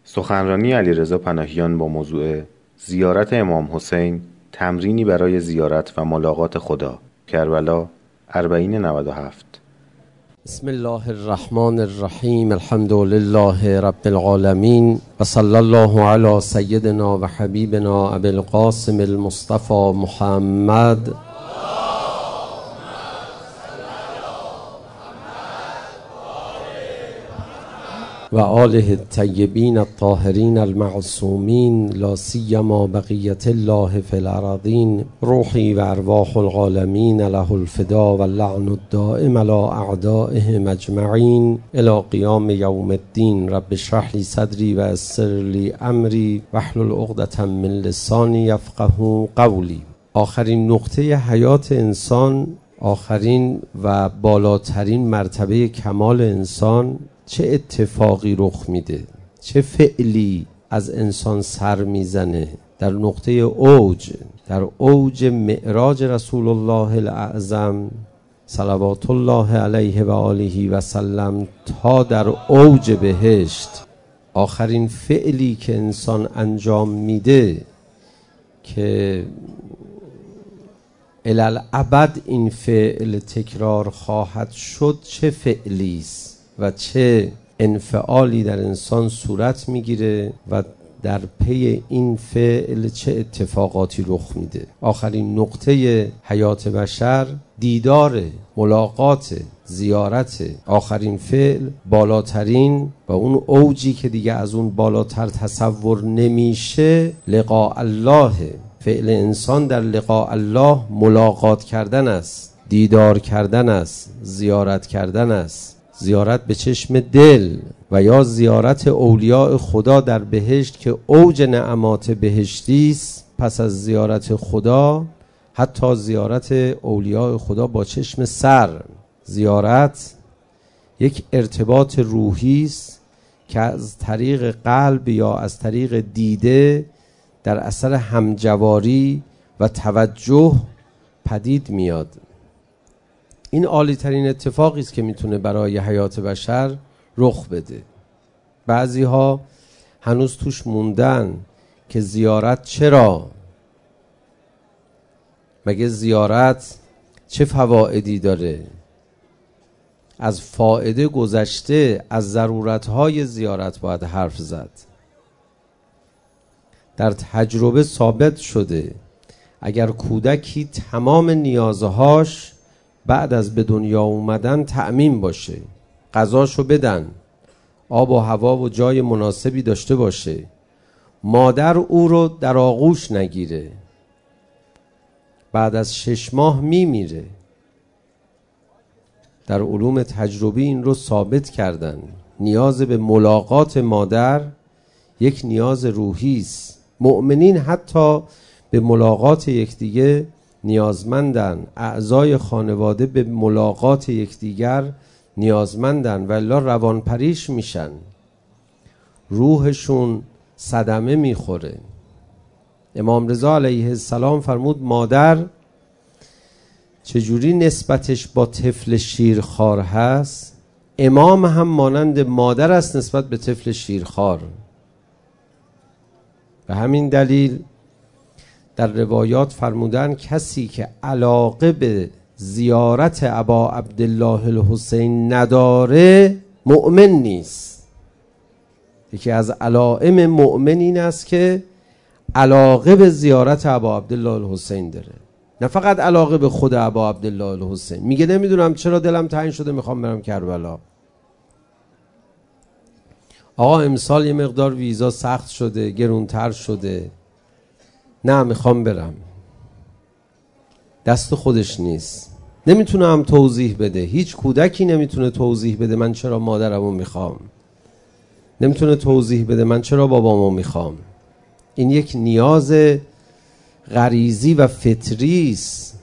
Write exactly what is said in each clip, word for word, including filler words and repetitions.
سخنرانی علیرضا پناهیان با موضوع زیارت امام حسین، تمرینی برای زیارت و ملاقات خدا، کربلا اربعین نود و هفت. بسم الله الرحمن الرحیم. الحمد لله رب العالمین و صلی الله علی سیدنا و حبیبنا ابی القاسم المصطفى محمد و آله الطیبین الطاهرین المعصومین، لا سیما بقیت الله فی الارضین. روحی و ارواح العالمین له الفدا و اللعن الدائم علی اعدائهم اجمعین الی قیام یوم الدین. رب اشرح لی صدری و یسر لی امری واحلل عقدة من لسانی یفقهوا قولی. آخرین نقطه حیات انسان، آخرین و بالاترین مرتبه کمال انسان، چه اتفاقی رخ میده، چه فعلی از انسان سر میزنه در نقطه اوج، در اوج معراج رسول الله الاعظم صلوات الله علیه و آله و سلم تا در اوج بهشت. آخرین فعلی که انسان انجام میده که الالعبد این فعل تکرار خواهد شد، چه فعلی است و چه انفعالی در انسان صورت میگیره و در پی این فعل چه اتفاقاتی رخ میده. آخرین نقطه حیات بشر دیدار، ملاقات، زیارت. آخرین فعل، بالاترین و اون اوجی که دیگه از اون بالاتر تصور نمیشه، لقاء الله. فعل انسان در لقاء الله ملاقات کردن است، دیدار کردن است، زیارت کردن است. زیارت به چشم دل و یا زیارت اولیاء خدا در بهشت که اوج نعمات بهشتی است. پس از زیارت خدا حتی زیارت اولیاء خدا با چشم سر. زیارت یک ارتباط روحی است که از طریق قلب یا از طریق دیده در اثر همجواری و توجه پدید میاد. این عالی ترین اتفاقی است که میتونه برای حیات بشر رخ بده. بعضی ها هنوز توش موندن که زیارت چرا؟ مگه زیارت چه فوائدی داره؟ از فائده گذشته، از ضرورتهای زیارت باید حرف زد. در تجربه ثابت شده اگر کودکی تمام نیازهاش بعد از به دنیا اومدن تأمین باشه، غذاشو بدن، آب و هوا و جای مناسبی داشته باشه، مادر او رو در آغوش نگیره، بعد از شش ماه میمیره. در علوم تجربی این رو ثابت کردن. نیاز به ملاقات مادر یک نیاز روحی است. مؤمنین حتی به ملاقات یکدیگه نیازمندن، اعضای خانواده به ملاقات یکدیگر نیازمندن و الا روانپریش میشن، روحشون صدمه میخوره. امام رضا علیه السلام فرمود مادر چجوری نسبتش با طفل شیرخوار هست، امام هم مانند مادر است نسبت به طفل شیرخوار. به همین دلیل در روایات فرمودن کسی که علاقه به زیارت ابا عبدالله الحسین نداره مؤمن نیست. یکی از علائم مؤمن این است که علاقه به زیارت ابا عبدالله الحسین داره، نه فقط علاقه به خود ابا عبدالله الحسین. میگه نمیدونم چرا دلم تنگ شده میخوام برم کربلا. آقا امسال یه مقدار ویزا سخت شده، گرونتر شده، نه میخوام برم. دست خودش نیست، نمیتونه هم توضیح بده. هیچ کودکی نمیتونه توضیح بده من چرا مادرمو میخوام، نمیتونه توضیح بده من چرا بابامو میخوام. این یک نیاز غریزی و فطری است.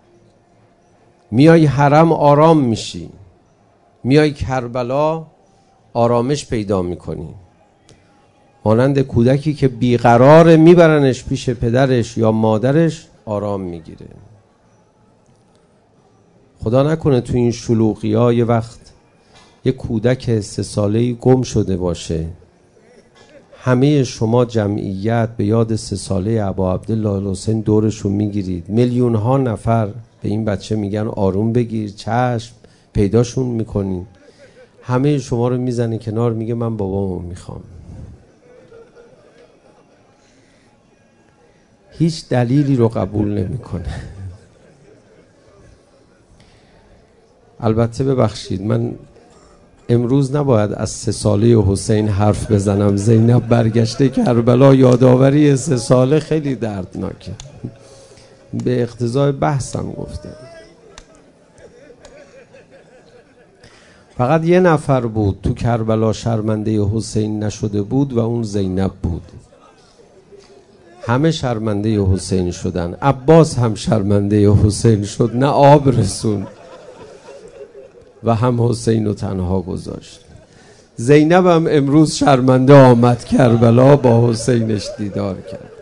میای حرم آرام میشی، میای کربلا آرامش پیدا میکنی. مانند کودکی که بیقراره میبرنش پیش پدرش یا مادرش، آرام میگیره. خدا نکنه تو این شلوغی ها یه وقت یه کودک سه ساله‌ای گم شده باشه، همه شما جمعیت به یاد سه ساله ابا عبدالله الحسین دورشون میگیرید، میلیون ها نفر به این بچه میگن آروم بگیر، چشم، پیداشون میکنین. همه شما رو میزنه کنار، میگه من بابامو میخوام. هیچ دلیلی رو قبول نمیکنه. البته ببخشید، من امروز نباید از سه ساله حسین حرف بزنم. زینب برگشته کربلا، یادآوری سه ساله خیلی دردناکه. به اقتضای بحثم گفتم. فقط یه نفر بود تو کربلا شرمنده حسین نشده بود و اون زینب بود. همه شرمنده حسین شدن. عباس هم شرمنده حسین شد، نه آب رسون و هم حسین رو تنها گذاشت. زینب هم امروز شرمنده آمد کربلا، با حسینش دیدار کرد.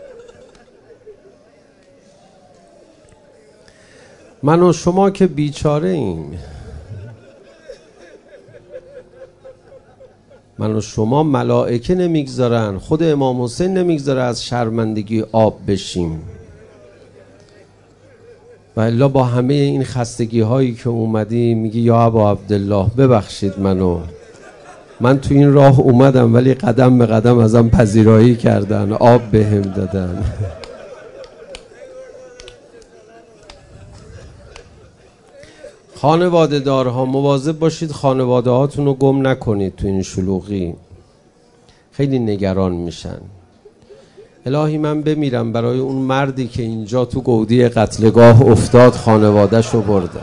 من و شما که بیچاره ایم. من و شما ملائکه نمیگذارن، خود امام حسین نمیگذاره از شرمندگی آب بشیم. و الا با همه این خستگی هایی که اومدی میگی یا ابا عبدالله ببخشید منو، من تو این راه اومدم ولی قدم به قدم ازم پذیرایی کردن، آب بهم دادن. خانواده دارها مواظب باشید خانواده هاتون رو گم نکنید تو این شلوغی. خیلی نگران میشن. الهی من بمیرم برای اون مردی که اینجا تو گودی قتلگاه افتاد، خانواده‌ش رو برده.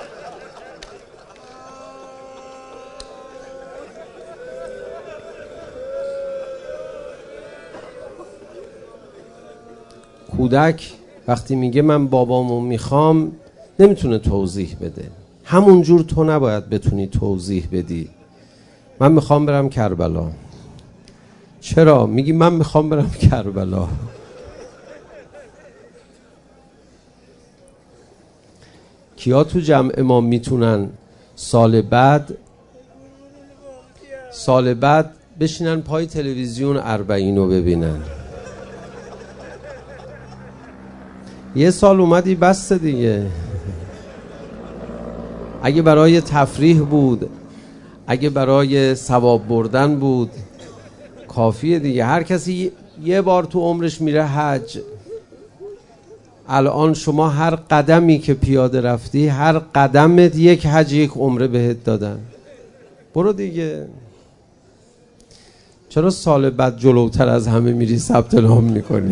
کودک وقتی میگه من بابامو میخوام نمیتونه توضیح بده. همونجور تو نباید بتونی توضیح بدی. من میخوام برم کربلا. چرا؟ میگی من میخوام برم کربلا. کیا تو جمع ما میتونن سال بعد سال بعد بشینن پای تلویزیون اربعین رو ببینن؟ یه سال اومدی بس دیگه. اگه برای تفریح بود، اگه برای ثواب بردن بود، کافیه دیگه. هر کسی یه بار تو عمرش میره حج. الان شما هر قدمی که پیاده رفتی، هر قدمت یک حج یک عمره بهت دادن. برو دیگه. چرا سال بعد جلوتر از همه میری ثبت نام میکنی؟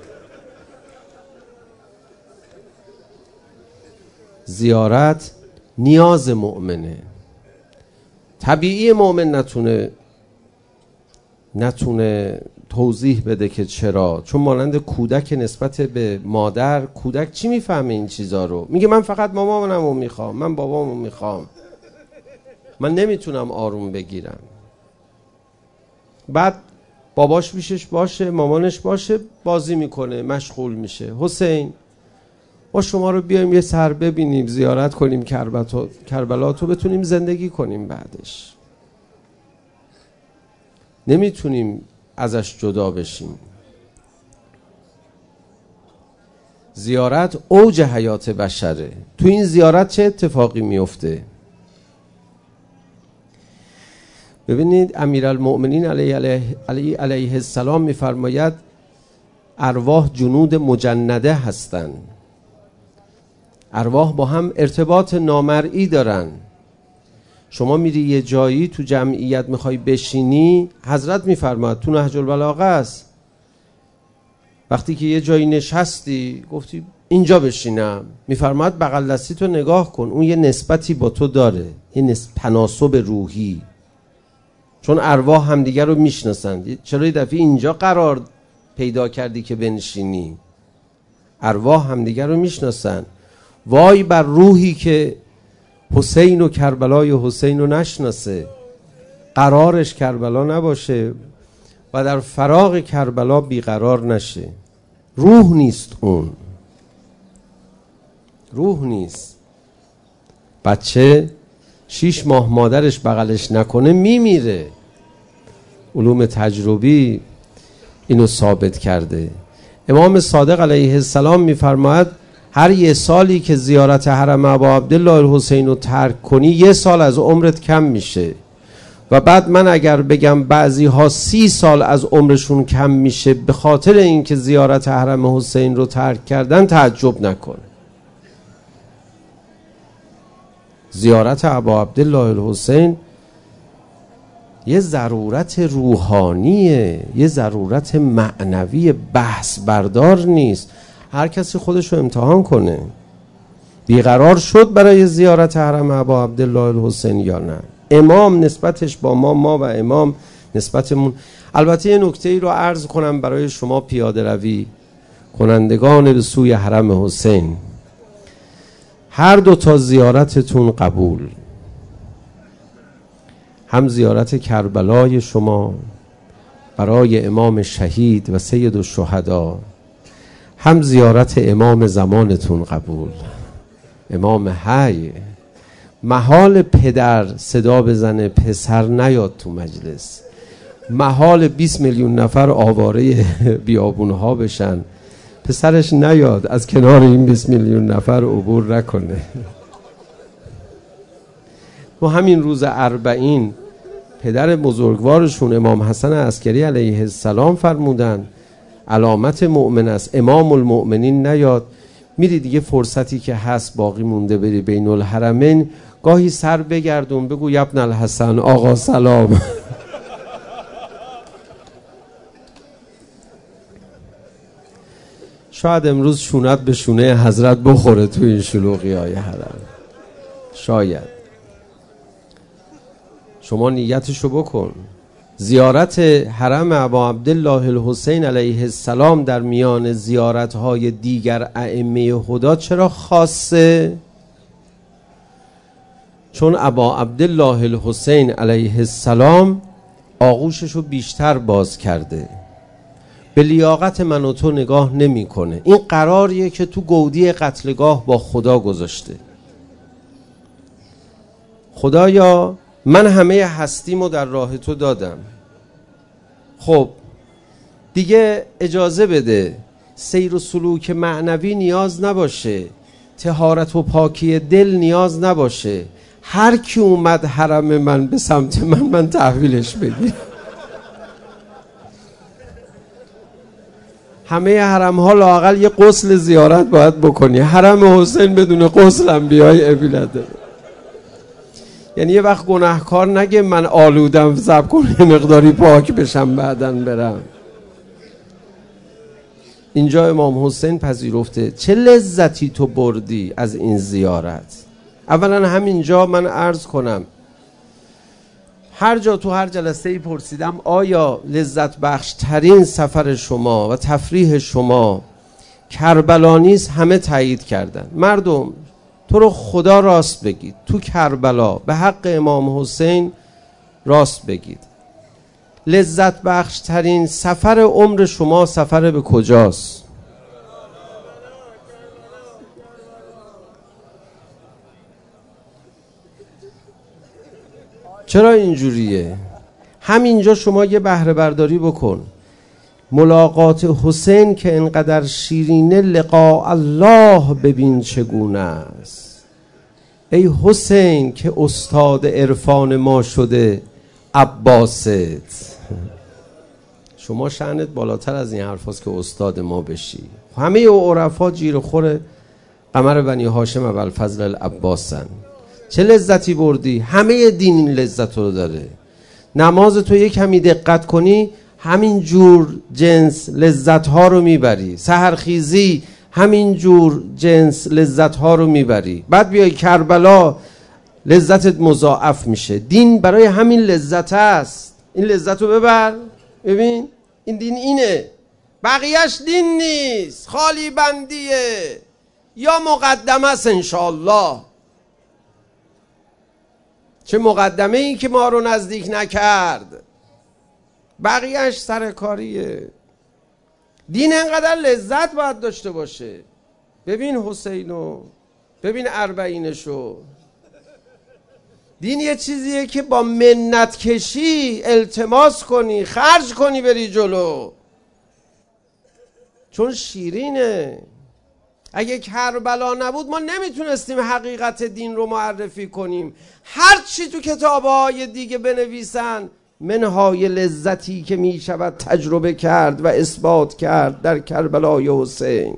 زیارت نیاز مؤمنه. طبیعی مؤمن نتونه نتونه توضیح بده که چرا. چون مانند کودک نسبت به مادر، کودک چی میفهمه این چیزا رو؟ میگه من فقط مامانمو میخوام، من بابامو میخوام، من نمیتونم آروم بگیرم. بعد باباش پیشش باشه، مامانش باشه، بازی میکنه، مشغول میشه. حسین ما شما رو بیایم یه سر ببینیم، زیارت کنیم کربلا تو بتونیم زندگی کنیم بعدش. نمیتونیم ازش جدا بشیم. زیارت اوج حیات بشره. تو این زیارت چه اتفاقی میفته؟ ببینید امیرالمؤمنین علیه, علیه, علیه, علیه السلام میفرماید ارواح جنود مجنده هستند. ارواح با هم ارتباط نامرئی دارن. شما میری یه جایی تو جمعیت میخوای بشینی، حضرت میفرماد تو نهج البلاغه است، وقتی که یه جایی نشستی گفتی اینجا بشینم، میفرماد بغل دستیتو نگاه کن، اون یه نسبتی با تو داره، یه نسبت تناسب روحی. چون ارواح همدیگر رو میشناسن. چرا یه دفعه اینجا قرار پیدا کردی که بنشینی؟ ارواح همدیگر رو میشناسن. وای بر روحی که حسین و کربلای حسین رو نشناسه، قرارش کربلا نباشه و در فراغ کربلا بیقرار نشه. روح نیست اون، روح نیست. بچه شیش ماه مادرش بغلش نکنه میمیره. علوم تجربی اینو ثابت کرده. امام صادق علیه السلام میفرماید هر یه سالی که زیارت حرم ابا عبدالله الحسین رو ترک کنی یه سال از عمرت کم میشه. و بعد من اگر بگم بعضی ها سی سال از عمرشون کم میشه به خاطر اینکه زیارت حرم حسین رو ترک کردن، تعجب نکنه. زیارت ابا عبدالله الحسین یه ضرورت روحانیه، یه ضرورت معنوی، بحث بردار نیست. هر کسی خودشو امتحان کنه. بیقرار شد برای زیارت حرم ابا عبدالله الحسین یا نه؟ امام نسبتش با ما، ما و امام نسبتمون. البته یه نکته ای رو عرض کنم برای شما پیاده روی کنندگان به سوی حرم حسین. هر دو تا زیارتتون قبول، هم زیارت کربلای شما برای امام شهید و سید الشهدا، هم زیارت امام زمانتون قبول، امام حی. محال پدر صدا بزنه پسر نیاد تو مجلس، محال بیست میلیون نفر آواره بیابونها بشن پسرش نیاد از کنار این بیست میلیون نفر عبور نکنه. و همین روز اربعین پدر بزرگوارشون امام حسن عسکری علیه السلام فرمودن علامت مؤمن است امام المؤمنین نیاد. میری دیگه فرصتی که هست باقی مونده بری بین الحرمین، گاهی سر بگردون بگو ابن الحسن آقا سلام. شاید امروز شونت به شونه حضرت بخوره تو این شلوغی های حرم، شاید. شما نیتشو بکن. زیارت حرم ابا عبدالله الحسین علیه السلام در میان زیارت‌های دیگر ائمه هدی چرا خاصه؟ چون ابا عبدالله الحسین علیه السلام آغوششو بیشتر باز کرده، به لیاقت من و تو نگاه نمی‌کنه. این قراریه که تو گودی قتلگاه با خدا گذاشته. خدایا من همه هستیمو در راه تو دادم، خب دیگه اجازه بده سیر و سلوک معنوی نیاز نباشه، طهارت و پاکی دل نیاز نباشه، هر کی اومد حرم من به سمت من من تحویلش بدی. همه حرم ها لااقل یه غسل زیارت باید بکنی، حرم حسین بدون غسل هم بیای ابی نداره. یعنی یه وقت گناهکار نگه من آلودم صبر کن یه مقداری پاک بشم بعدن برم. اینجا امام حسین پذیرفته چه لذتی تو بردی از این زیارت. اولا همینجا من عرض کنم، هر جا تو هر جلسه ای پرسیدم آیا لذت بخش ترین سفر شما و تفریح شما کربلا نیست؟ همه تایید کردن. مردم تو رو خدا راست بگید، تو کربلا به حق امام حسین راست بگید، لذت بخش ترین سفر عمر شما سفر به کجاست؟ چرا اینجوریه؟ همینجا شما یه بهره برداری بکن. ملاقات حسین که انقدر شیرینه، لقاء الله ببین چگونه است. ای حسین که استاد عرفان ما شده عباست. شما شأنت بالاتر از این حرف هست که استاد ما بشی. همه عرفا جیر خور قمر بنی هاشم ابوالفضل العباسن. چه لذتی بردی؟ همه دین این لذت رو داره. نماز تو یک کمی دقت کنی همین جور جنس لذت ها رو میبری، سحرخیزی همین جور جنس لذت ها رو میبری، بعد بیای کربلا لذتت مضاعف میشه. دین برای همین لذت است. این لذت رو ببر، ببین این دین اینه، بقیهش دین نیست، خالی بندیه یا مقدمه است انشاءالله. چه مقدمه این که ما رو نزدیک نکرد، بقیهش سرکاریه. دین انقدر لذت باید داشته باشه. ببین حسینو، ببین اربعینشو. دین یه چیزیه که با منت کشی التماس کنی، خرج کنی بری جلو. چون شیرینه. اگه کربلا نبود ما نمیتونستیم حقیقت دین رو معرفی کنیم. هر چی تو کتاب‌های دیگه بنویسن، منهای لذتی که میشود تجربه کرد و اثبات کرد در کربلای حسین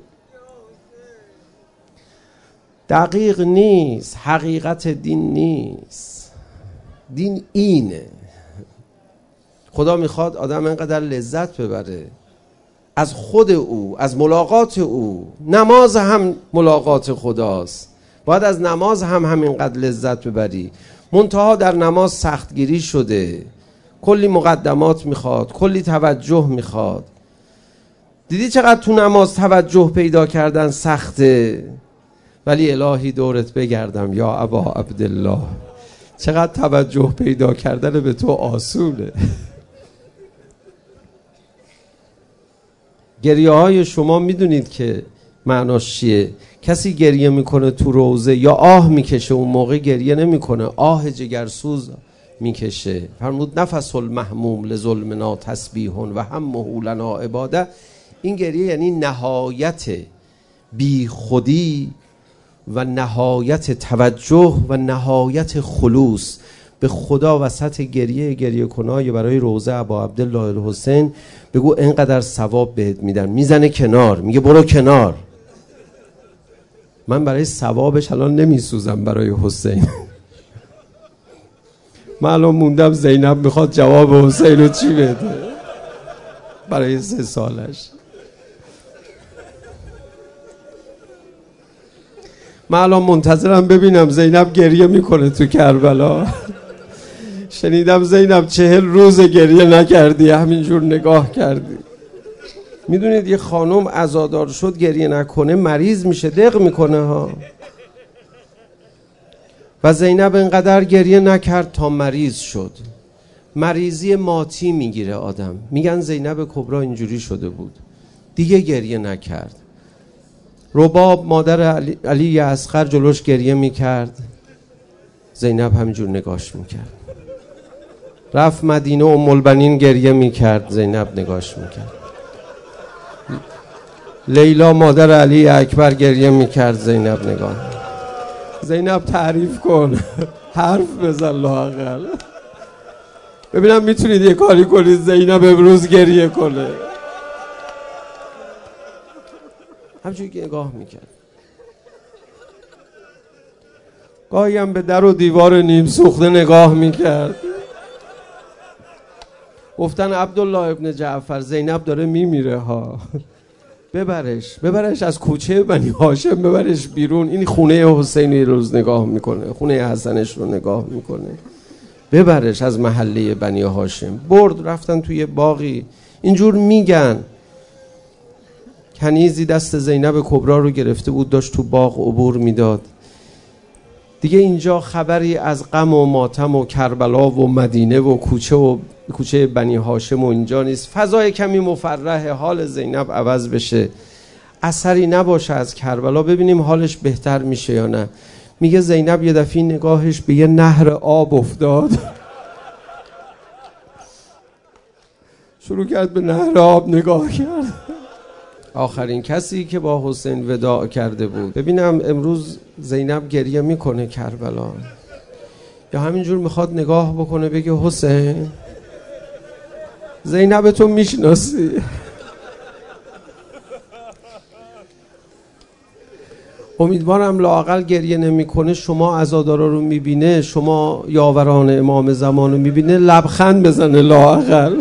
دقیق نیست. حقیقت دین نیست. دین اینه. خدا میخواد آدم اینقدر لذت ببره از خود او، از ملاقات او. نماز هم ملاقات خداست. باید از نماز هم همینقدر لذت ببری. منتها در نماز سختگیری شده، کلی مقدمات میخواد، کلی توجه میخواد. دیدی چقدر تو نماز توجه پیدا کردن سخته؟ ولی الهی دورت بگردم یا ابا عبدالله، چقدر توجه پیدا کردن به تو آسونه. گریه های شما میدونید که معناش چیه؟ کسی گریه میکنه تو روزه یا آه میکشه، اون موقع گریه نمیکنه، آه جگرسوز میکشه. فرمود نفس المحموم لظلمنا تسبیح و همه لنا عباده. این گریه یعنی نهایت بی خودی و نهایت توجه و نهایت خلوص به خدا. وسط گریه گریه کنای برای روزه ابا عبدالله الحسین بگو اینقدر ثواب بهت میدن. میزنه کنار، میگه برو کنار. من برای ثوابش الان نمیسوزم برای حسین. من الان موندم زینب میخواد جواب حسین رو چی بده برای سه سالش. من الان منتظرم ببینم زینب گریه میکنه تو کربلا. شنیدم زینب چهل روز گریه نکردی، همینجور نگاه کردی. میدونید یه خانم عزادار شد گریه نکنه مریض میشه، دق میکنه ها. و زینب اینقدر گریه نکرد تا مریض شد. مریضی ماتی میگیره آدم. میگن زینب کبرا اینجوری شده بود، دیگه گریه نکرد. رباب مادر علی, علی اصغر جلوش گریه میکرد، زینب همینجور نگاش میکرد. رفت مدینه ام البنین گریه میکرد، زینب نگاش میکرد. لیلا مادر علی اکبر گریه میکرد، زینب نگاه. زینب تعریف کن، حرف بزن لااقل، ببینم میتونید یه کاری کنید زینب امروز گریه کنه. همچون که نگاه میکرد. گاهی هم به در و دیوار نیم سوخته نگاه میکرد. گفتن عبدالله ابن جعفر زینب داره میمیره ها، ببرش ببرش از کوچه بنی هاشم، ببرش بیرون. این خونه حسینی روز نگاه میکنه، خونه حسنش رو نگاه میکنه، ببرش از محله بنی هاشم. برد رفتن توی باغی. اینجور میگن کنیزی دست زینب کبرا رو گرفته بود، داشت تو باغ عبور میداد. دیگه اینجا خبری از غم و ماتم و کربلا و مدینه و کوچه و کوچه بنی هاشم و اینجا نیست. فضای کمی مفرح، حال زینب عوض بشه، اثری نباشه از کربلا، ببینیم حالش بهتر میشه یا نه. میگه زینب یه دفعه نگاهش به یه نهر آب افتاد. شروع کرد به نهر آب نگاه کرد. آخرین کسی که با حسین وداع کرده بود. ببینم امروز زینب گریه میکنه کربلا، یا همینجور میخواد نگاه بکنه بگه حسین زینب تو میشناسی؟ امیدوارم لااقل گریه نمیکنه، شما عزادارا رو میبینه، شما یاوران امام زمان رو میبینه، لبخند بزنه لااقل.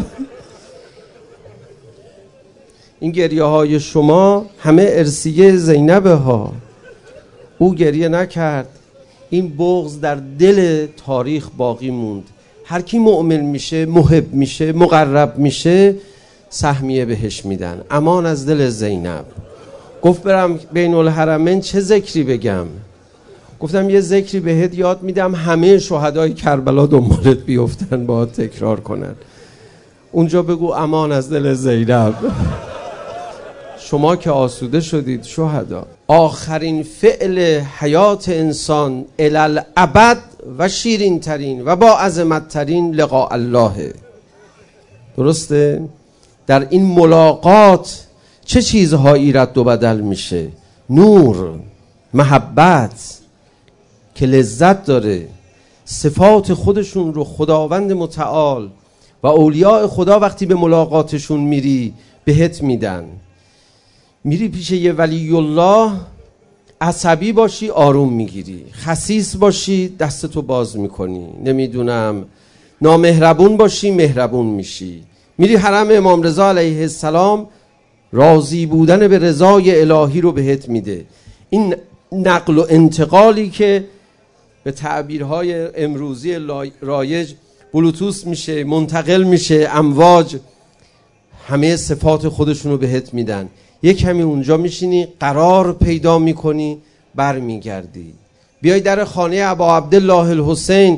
این گریه های شما همه ارثیه زینبه ها. او گریه نکرد، این بغض در دل تاریخ باقی موند. هر کی مؤمن میشه، محب میشه، مقرب میشه، سهمیه بهش میدن. امان از دل زینب. گفت برم بین الحرمین چه ذکری بگم؟ گفتم یه ذکری بهت یاد میدم همه شهدای کربلا دنبالت بیفتن با تکرار کنن. اونجا بگو امان از دل زینب. شما که آسوده شدید شهدا. آخرین فعل حیات انسان الالعبد و شیرین ترین و با عظمت ترین لقاء الله. درسته؟ در این ملاقات چه چیزهایی رد و بدل میشه؟ نور، محبت که لذت داره، صفات خودشون رو خداوند متعال و اولیاء خدا وقتی به ملاقاتشون میری بهت میدن. میری پیش یه ولی الله، عصبی باشی آروم میگیری، خسیس باشی دستتو باز میکنی، نمیدونم نامهربون باشی مهربون میشی. میری حرم امام رضا علیه السلام، راضی بودن به رضای الهی رو بهت میده. این نقل و انتقالی که به تعبیرهای امروزی رایج بلوتوث میشه، منتقل میشه، امواج، همه صفات خودشون رو بهت میدن. یک کمی اونجا میشینی، قرار پیدا میکنی، بر میگردی. بیای در خانه ابا عبدالله الحسین،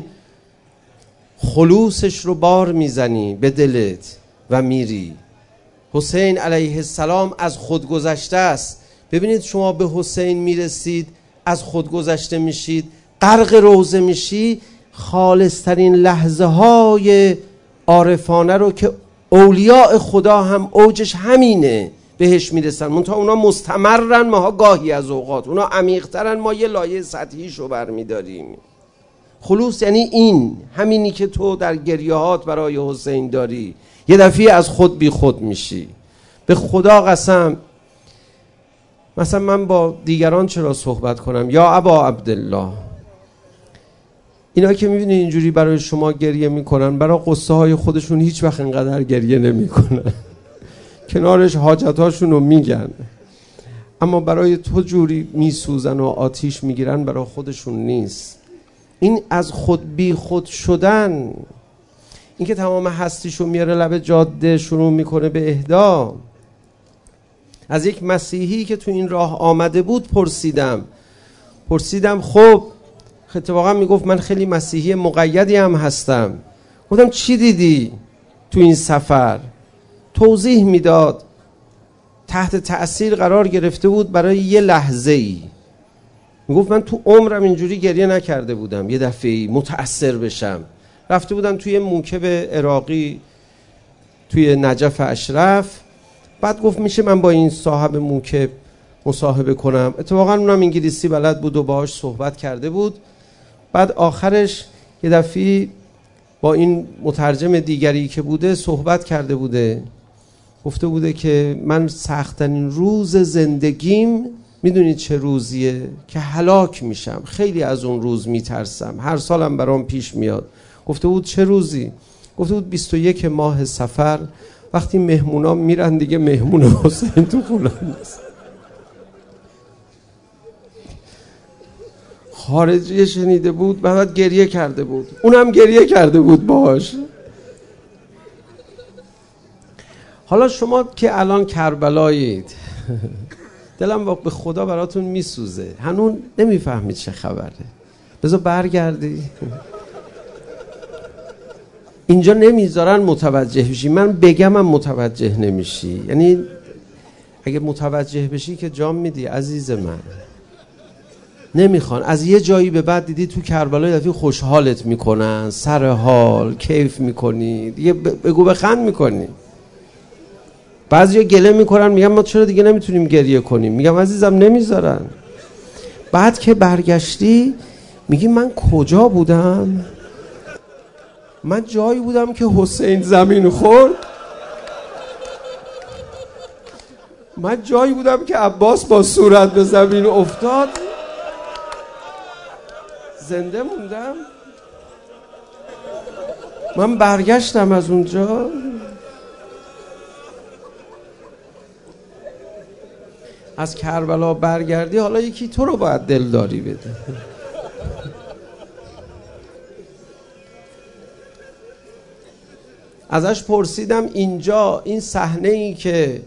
خلوصش رو بار میزنی به دلت و میری. حسین علیه السلام از خود گذشته است. ببینید شما به حسین میرسید، از خود گذشته میشید، غرق روضه میشی، خالصترین لحظه های عارفانه رو که اولیاء خدا هم اوجش همینه بهش میرسن، منتها اونا مستمرن، ماها گاهی از اوقات اونا عمیق‌ترن، ما یه لایه سطحیشو برمیداریم. خلوص یعنی این همینی که تو در گریهات برای حسین داری، یه دفعه از خود بی خود میشی. به خدا قسم، مثلا من با دیگران چرا صحبت کنم؟ یا ابا عبدالله، اینا که میبینی اینجوری برای شما گریه میکنن، برای قصه های خودشون هیچ وقت اینقدر گریه نمیکنن، کنارش حاجتاشون رو میگن، اما برای تو جوری میسوزن و آتیش میگیرن، برای خودشون نیست. این از خود بی خود شدن، این که تمام هستیشو میاره لب جاده شروع میکنه به اهدا. از یک مسیحی که تو این راه آمده بود پرسیدم پرسیدم خب اتفاقا میگفت من خیلی مسیحی مقیدی هم هستم. گفتم چی دیدی تو این سفر؟ توضیح میداد. تحت تأثیر قرار گرفته بود برای یه لحظه ای. میگفت من تو عمرم اینجوری گریه نکرده بودم، یه دفعه متأثر بشم. رفته بودم توی موکب عراقی توی نجف اشرف، بعد گفت میشه من با این صاحب موکب مصاحبه کنم. اتفاقا اونم انگلیسی بلد بود و باهاش صحبت کرده بود. بعد آخرش یه دفعه با این مترجم دیگری که بوده صحبت کرده بوده، گفته بوده که من سخت‌ترین روز زندگیم میدونید چه روزیه؟ که هلاک میشم، خیلی از اون روز میترسم، هر سالم برام پیش میاد. گفته بود چه روزی؟ گفته بود بیست و یک ماه سفر، وقتی مهمونا میرن دیگه مهمون حسین تو خونه نیست. خارجی شنیده بود، بعد گریه کرده بود، اونم گریه کرده بود باهاش. حالا شما که الان کربلایید، دلم به خدا براتون میسوزه، هنوز نمیفهمید چه خبره. بذار برگردی. اینجا نمیذارن متوجه بشی، من بگم هم متوجه نمیشی. یعنی اگه متوجه بشی که جام میدی عزیز من. نمیخوان. از یه جایی به بعد دیدی تو کربلا یه دفعه خوشحالت میکنن، سر حال، کیف میکنی، دیگه بگو بخند میکنی. بعضیا گله میکنن میگن ما چرا دیگه نمیتونیم گریه کنیم؟ میگم عزیزم نمیذارن. بعد که برگشتی میگی من کجا بودم؟ من جایی بودم که حسین زمین خورد، من جایی بودم که عباس با صورت به زمین افتاد، زنده موندم. من برگشتم از اونجا. از کربلا برگردی، حالا یکی تو رو باید دلداری بده. ازش پرسیدم اینجا این صحنه ای که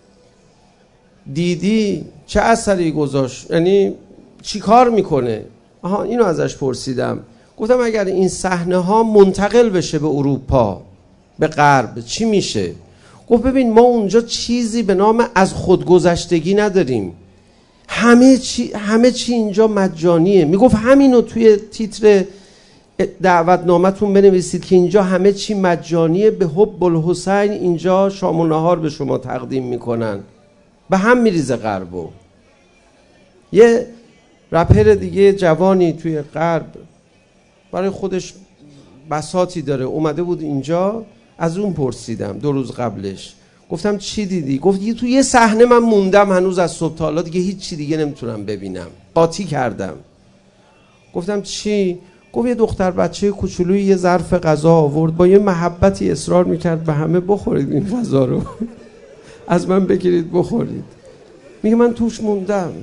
دیدی چه اثری گذاشت، یعنی چی کار میکنه؟ آها اینو ازش پرسیدم. گفتم اگر این صحنه ها منتقل بشه به اروپا، به غرب، چی میشه؟ گفت ببین ما اونجا چیزی به نام از خودگذشتگی نداریم، همه چی همه چی اینجا مجانیه. میگفت همینو توی تیتر دعوتنامه‌تون بنویسید که اینجا همه چی مجانیه، به حب الحسین اینجا شام و نهار به شما تقدیم میکنن. به هم میریزه غربو. یه رپر دیگه جوانی توی غرب برای خودش بساطی داره، اومده بود اینجا، از اون پرسیدم دو روز قبلش، گفتم چی دیدی؟ گفت یه تو یه صحنه من موندم هنوز از صبح تا حالا، دیگه هیچ چی دیگه نمیتونم ببینم، قاطی کردم. گفتم چی؟ گفت یه دختر بچه کوچولوی یه ظرف غذا آورد، با یه محبتی اصرار میکرد به همه بخورید این غذا رو از من بگیرید بخورید. میگه من توش موندم.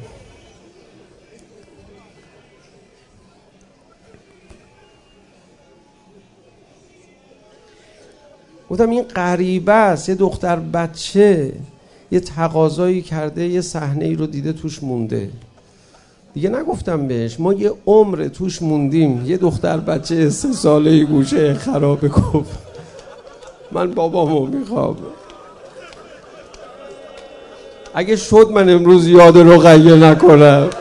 گفتم این غریبه است، یه دختر بچه یه تقاضایی کرده، یه صحنه ای رو دیده توش مونده. دیگه نگفتم بهش ما یه عمر توش موندیم، یه دختر بچه سه ساله گوشه خرابه گفت من بابامو میخوام. اگه شد من امروز یاد رقیه نکنم.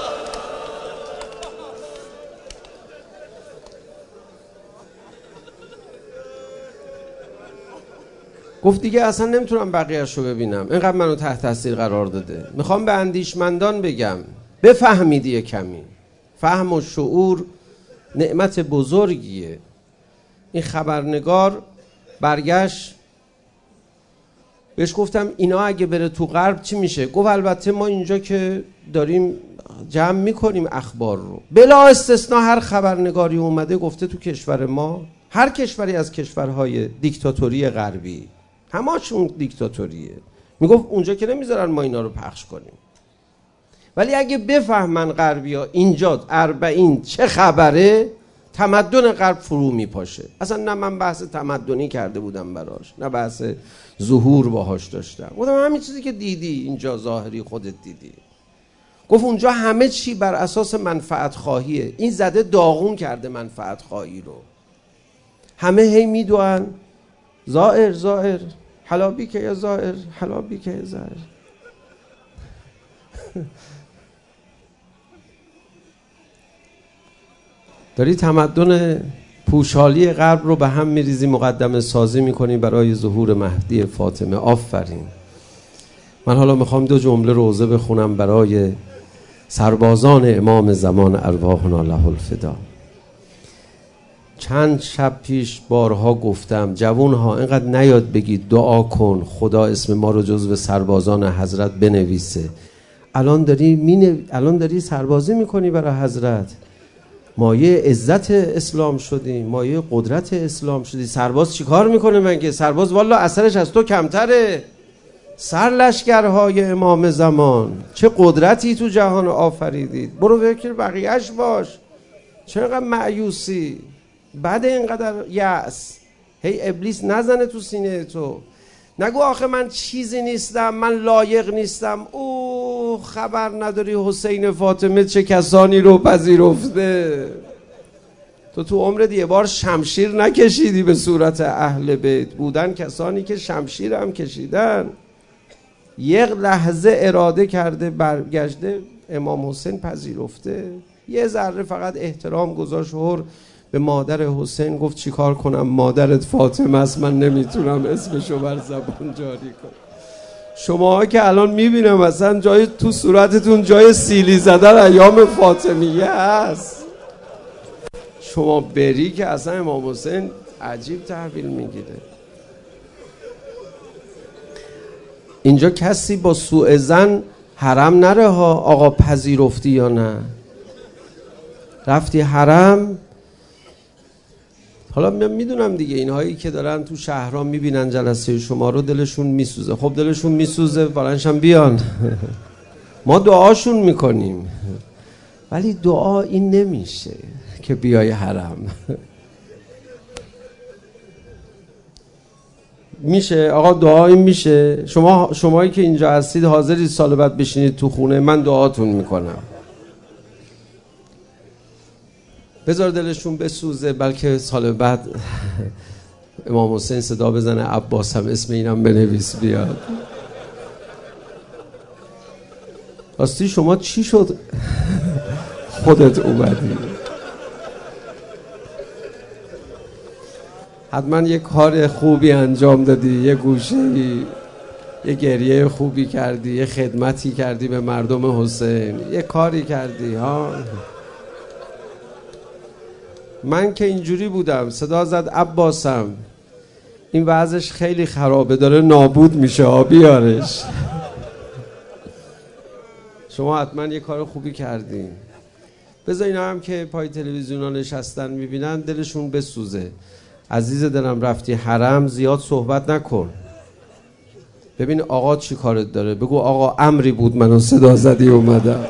گفت دیگه اصلا نمیتونم بقیه‌اش رو ببینم، اینقدر منو تحت تاثیر قرار داده. میخوام به اندیشمندان بگم بفهمید یه کمی. فهم و شعور نعمت بزرگیه. این خبرنگار برگشت بهش گفتم اینا اگه بره تو غرب چی میشه؟ گفت البته ما اینجا که داریم جمع میکنیم اخبار رو، بلا استثناء هر خبرنگاری اومده گفته تو کشور ما، هر کشوری از کشورهای دیکتاتوری غربی هماشون دیکتاتوریه، میگفت اونجا که نمیذارن ما اینا رو پخش کنیم. ولی اگه بفهمن غربی ها اینجا اربعین چه خبره، تمدن غرب فرو میپاشه. اصلا نه من بحث تمدنی کرده بودم براش، نه بحث ظهور باهاش داشتم. گفتم همین چیزی که دیدی اینجا ظاهری خودت دیدی. گفت اونجا همه چی بر اساس منفعت خواهیه. این زده داغون کرده منفعت خواهی رو. همه هی میدوئن زائر زائر حلابی که یا زائر حلابی که یا زائر. داری تمدن پوشالی غرب رو به هم میریزی، مقدمه سازی میکنی برای ظهور مهدی فاطمه. آفرین. من حالا میخوام دو جمله روزه بخونم برای سربازان امام زمان ارواحنا له الفدا. چند شب پیش بارها گفتم جوانها اینقدر نیاد بگید دعا کن خدا اسم ما رو جزو سربازان حضرت بنویسه. الان داری مینو... الان داری سربازی میکنی برای حضرت. مایه عزت اسلام شدی، مایه قدرت اسلام شدی. سرباز چیکار میکنه مگه؟ سرباز والا اثرش از تو کمتره. سرلشکرهای امام زمان چه قدرتی تو جهان آفریدید. برو فکر بقیهش باش. چرا اینقدر مایوسی؟ بعد اینقدر یأس هی ابلیس نزنه تو سینه تو. نگو آخه من چیزی نیستم، من لایق نیستم. او خبر نداری حسین فاطمه چه کسانی رو پذیرفته. تو تو عمرت یه بار شمشیر نکشیدی به صورت اهل بیت. بودن کسانی که شمشیر هم کشیدن. یک لحظه اراده کرده برگشته امام حسین پذیرفته. یه ذره فقط احترام گذاشت به مادر حسین، گفت چیکار کنم مادرت فاطمه است، من نمیتونم اسمشو بر زبان جاری کنم. شما که الان میبینم اصلا جای تو صورتتون جای سیلی زدن ایام فاطمیه هست. شما بری که اصلا امام حسین عجیب تحویل میگیره. اینجا کسی با سوء ظن حرم نره ها. آقا پذیرفتی یا نه؟ رفتی حرم؟ حالا من میدونم دیگه اینهایی که دارن تو شهرها میبینن جلسه شما رو دلشون میسوزه. خب دلشون میسوزه بلنشم بیان ما دعاشون میکنیم. ولی دعا این نمیشه که بیای حرم. میشه آقا دعا این میشه؟ شما شمایی که اینجا هستید حاضرید سال بعد بشینید تو خونه من دعاتون میکنم. بذار دلشون بسوزه، بلکه سال بعد امام حسین صدا بزنه عباس هم اسم اینم بنویس بیاد. راستی شما چی شد خودت اومدی؟ حتما یه کار خوبی انجام دادی، یه گوشه‌ای یه گریه خوبی کردی، یه خدمتی کردی به مردم حسین، یه کاری کردی ها. من که اینجوری بودم، صدا زد عباسم این وضعش خیلی خرابه، داره نابود میشه ها، بیارش. شما حتما یه کار خوبی کردین. بذار اینا هم که پای تلویزیون ها نشستن میبینن دلشون بسوزه. عزیز دلم رفتی حرم زیاد صحبت نکن، ببین آقا چی کارت داره، بگو آقا امری بود منو صدا زدی اومدم.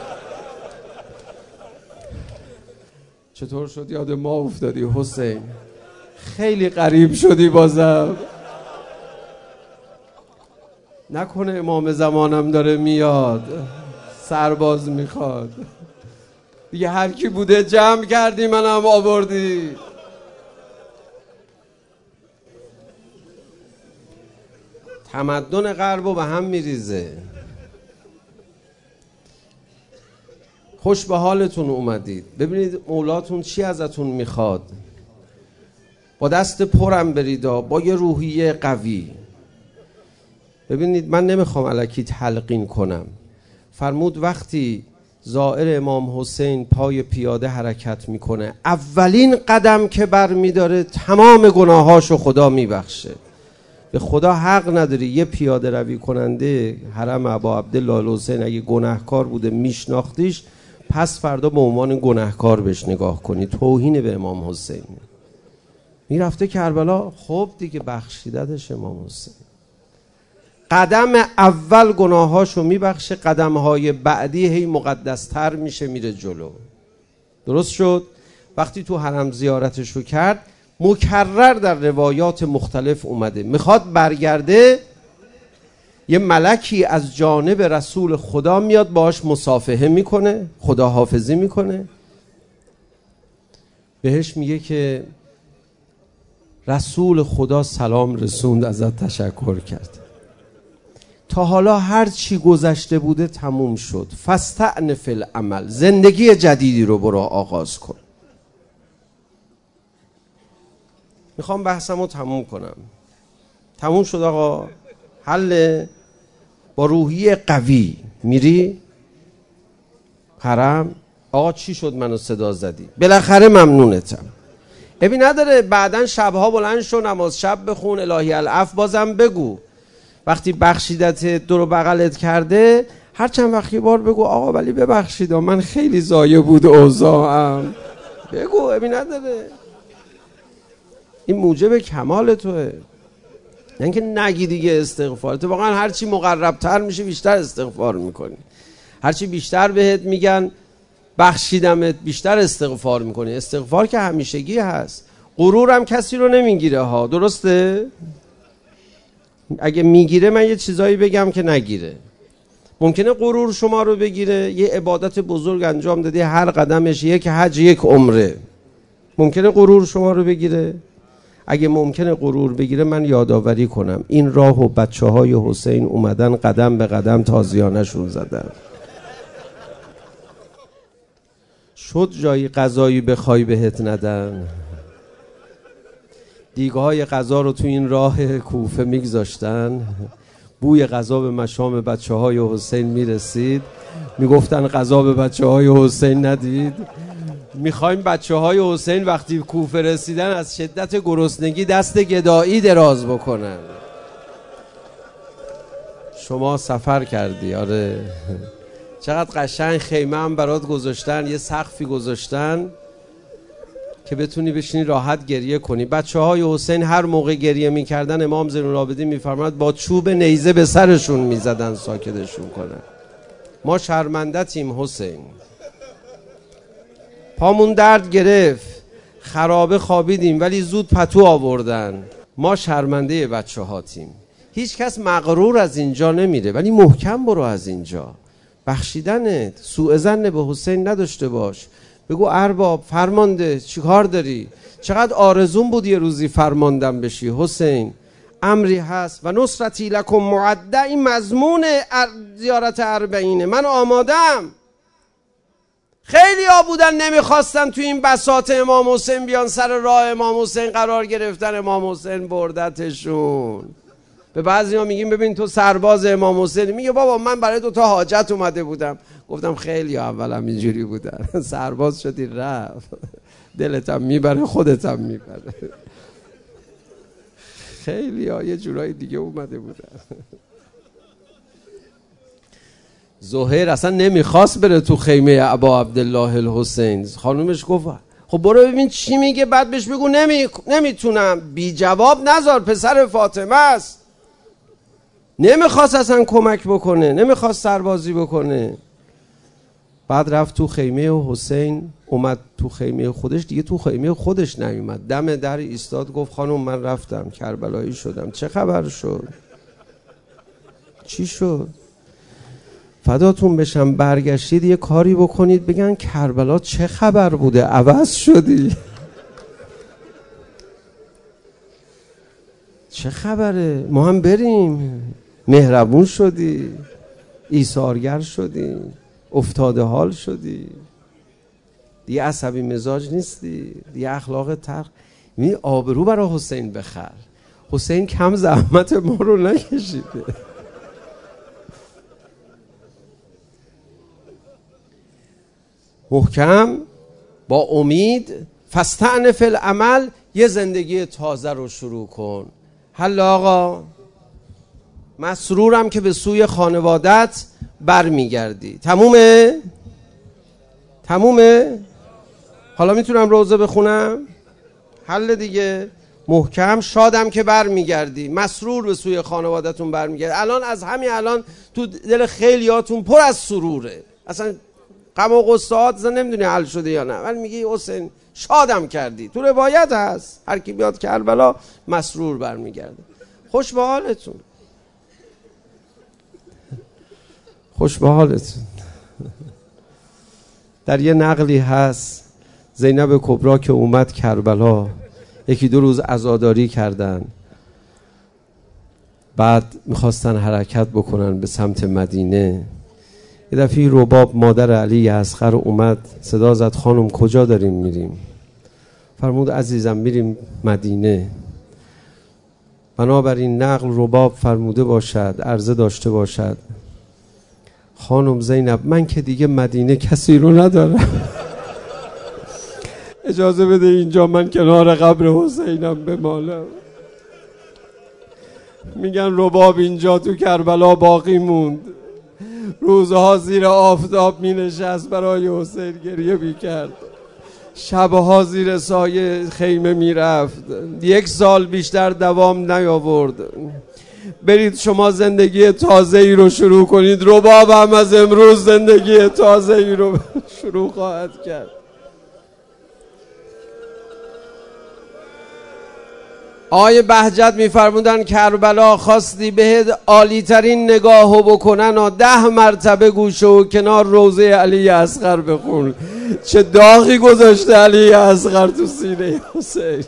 چطور شد یاد ما افتادی حسین؟ خیلی غریب شدی بازم. نکنه امام زمانم داره میاد، سرباز میخواد دیگه، هر کی بوده جمع کردی منم آوردی. تمدن غرب به هم میریزه. خوش به حالتون اومدید. ببینید مولاتون چی ازتون میخواد. با دست پرم بریدا، با یه روحیه قوی. ببینید من نمیخوام الکی تلقین کنم. فرمود وقتی زائر امام حسین پای پیاده حرکت میکنه، اولین قدم که بر میداره تمام گناهاشو خدا میبخشه. به خدا حق نداری یه پیاده روی کننده حرم ابا عبدالله الحسین اگه گناهکار بوده میشناختیش، پس فردا به عنوان گناهکار بهش نگاه کنی. توهین به امام حسین. میرفته کربلا، خب دیگه بخشیدتش امام حسین. قدم اول گناهاشو میبخشه، قدمهای بعدی هی مقدستر میشه، میره جلو. درست شد؟ وقتی تو حرم زیارتشو کرد، مکرر در روایات مختلف اومده میخواد برگرده، یه ملکی از جانب رسول خدا میاد باهاش مصافحه میکنه، خداحافظی میکنه، بهش میگه که رسول خدا سلام رسوند، ازت تشکر کرد، تا حالا هر چی گذشته بوده تموم شد، فاستأنف العمل، زندگی جدیدی رو برو آغاز کن. میخوام بحثمو تموم کنم. تموم شد آقا، حل. با روحیه قوی میری حرم، آقا چی شد منو صدا زدی؟ بالاخره ممنونتم. ابی نداره بعدن شبها بلند شو نماز شب بخون، الهی العفو بازم بگو. وقتی بخشیدت دور و بغلت کرده، هر چند وقت یه بار بگو آقا ولی ببخشید من خیلی ضایع بود اوضاعم. بگو، ابی نداره. این موجب کمال توه، نه اینکه نگی دیگه استغفار. تو واقعا هرچی مقربتر میشه بیشتر استغفار میکنی، هرچی بیشتر بهت میگن بخشیدمت بیشتر استغفار میکنی. استغفار که همیشگی هست. غرورم کسی رو نمیگیره ها، درسته؟ اگه میگیره من یه چیزایی بگم که نگیره. ممکنه غرور شما رو بگیره، یه عبادت بزرگ انجام دادی هر قدمش یک حج یک عمره، ممکنه غرور شما رو بگیره. اگه ممکنه غرور بگیره، من یادآوری کنم این راه و بچه های حسین اومدن قدم به قدم تازیانشون زدن. شد جایی غذایی بخوای بهت ندن. دیگه های غذا رو تو این راه کوفه میگذاشتن، بوی غذا به مشام بچه های حسین میرسید، میگفتن غذا به بچه های حسین ندید. میخوایم بچه های حسین وقتی کوفه رسیدن از شدت گرسنگی دست گدایی دراز بکنن. شما سفر کردی، آره. چقدر قشنگ خیمه هم برات گذاشتن، یه سقفی گذاشتن که بتونی بشینی راحت گریه کنی. بچه های حسین هر موقع گریه میکردن امام زین العابدین میفرماد با چوب نیزه به سرشون میزدن ساکتشون کنن. ما شرمندتیم حسین، پامون درد گرفت، خرابه خوابیدیم ولی زود پتو آوردن. ما شرمنده بچه هاتیم. هیچ کس مغرور از اینجا نمیره، ولی محکم برو از اینجا. بخشیدنت، سوء ظن به حسین نداشته باش. بگو ارباب فرمانده چی کار داری؟ چقدر آرزون بود یه روزی فرماندم بشی حسین. امری هست و نصرتی لکم معده. این مضمون زیارت اربعینه. من آمادم. خیلی ها بودن نمیخواستن تو این بساط امام حسین بیان، سر راه امام حسین قرار گرفتن، امام حسین بردتشون. به بعضی ها میگیم ببین تو سرباز امام حسین، میگه بابا من برای دو تا حاجت اومده بودم. گفتم خیلی اولم اینجوری بودن، سرباز شدی رفت، دلتم میبره خودتم میبره. خیلی ها یه جورای دیگه اومده بودن. زهیر اصلا نمیخواست بره تو خیمه ابا عبدالله الحسین. خانومش گفت خب برو ببین چی میگه، بعد بهش بگو نمی... نمیتونم. بی جواب نذار، پسر فاطمه است. نمیخواست اصلا کمک بکنه، نمیخواست سربازی بکنه. بعد رفت تو خیمه حسین، اومد تو خیمه خودش، دیگه تو خیمه خودش نیومد، دم در ایستاد گفت خانم من رفتم کربلایی شدم. چه خبر شد؟ چی شد؟ فداتون بشم برگشتید یه کاری بکنید بگن کربلا چه خبر بوده، عوض شدی. چه خبره؟ ما هم بریم. مهربون شدی، ایثارگر شدی، افتاده حال شدی، دیگه عصبی مزاج نیستی، دیگه اخلاق تلخ. می آبرو برای حسین بخر. حسین کم زحمت ما رو نکشیده. محکم با امید فاستأنف العمل، یه زندگی تازه رو شروع کن. حل آقا، مسرورم که به سوی خانوادت بر میگردی. تمومه؟ تمومه؟ حالا میتونم روزه بخونم؟ حل دیگه. محکم شادم که بر میگردی، مسرور به سوی خانوادتون بر میگردی. الان از همین الان تو دل خیلیاتون پر از سروره، اصلا غم و غصه‌هات زن نمیدونی حل شده یا نه، ولی میگی حسین شادم کردی. تو روایت هست هر کی بیاد کربلا مسرور برمیگرده. خوش به حالتون، خوش به حالتون. در یه نقلی هست زینب کبرا که اومد کربلا، یکی دو روز عزاداری کردن، بعد میخواستن حرکت بکنن به سمت مدینه. یه دفعه رباب مادر علی اصغر اومد، صدا زد خانم کجا داریم میریم؟ فرمود عزیزم میریم مدینه. بنابراین نقل رباب فرموده باشد، عرضه داشته باشد خانم زینب من که دیگه مدینه کسی رو ندارم، اجازه بده اینجا من کنار قبر حسینم بمالم. میگن رباب اینجا تو کربلا باقی موند، روزها زیر آفتاب می نشست برای حسین گریه می کرد، شبها زیر سایه خیمه می رفت، یک سال بیشتر دوام نیاورد. برید شما زندگی تازه ای رو شروع کنید، رباب هم از امروز زندگی تازه ای رو شروع خواهد کرد. آیه بهجت میفرمودن کربلا خواستی بهت عالی ترین نگاهو بکنن و ده مرتبه گوشه و کنار روضه علی اصغر بخون. چه داغی گذاشته علی اصغر تو سینه حسین.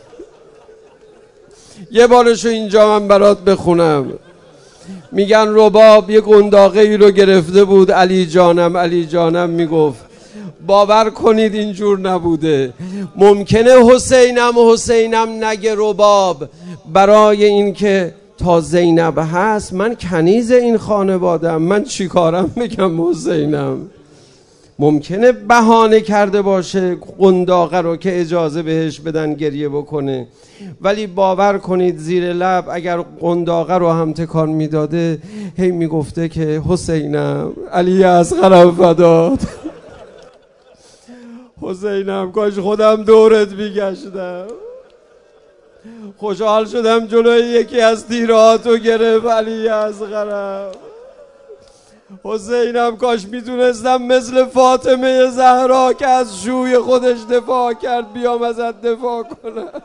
یه بارشو اینجا من برات بخونم. میگن رباب یه گنداقه ای رو گرفته بود، علی جانم علی جانم میگفت. باور کنید اینجور نبوده. ممکنه حسینم حسینم نگه رباب، برای اینکه تا زینب هست من کنیز این خانوادم، من چی کارم بگم حسینم. ممکنه بهانه کرده باشه قنداقه رو که اجازه بهش بدن گریه بکنه، ولی باور کنید زیر لب اگر قنداقه رو هم تکان میداده هی میگفته که حسینم علی اصغرم فدات، حسینم کاش خودم دورت میگشتم، خوشحال شدم جلوی یکی از تیرهاتو گرفت علی اصغرم. حسینم کاش میتونستم مثل فاطمه زهرا که از شوی خودش دفاع کرد بیام ازت دفاع کنم.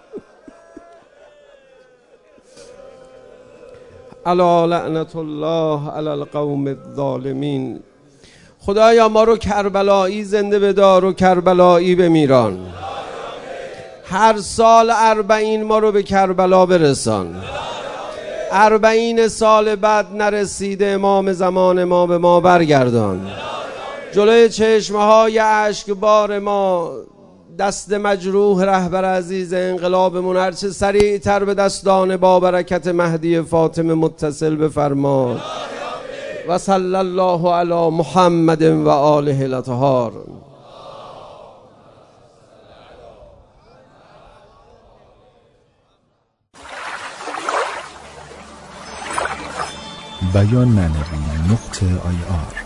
الا لعنت الله علی القوم الظالمین. خدایا ما رو کربلایی زنده بدار و کربلایی بمیران. هر سال اربعین ما رو به کربلا برسان. اربعین سال بعد نرسیده امام زمان ما به ما برگردان. جلوی چشمه های اشکبار ما دست مجروح رهبر عزیز انقلابمون هرچه سریعتر به دستان با برکت مهدی فاطمه متصل بفرما و صلی الله علی محمد و آله الاطهار. بیان معنوی نقطه آی آر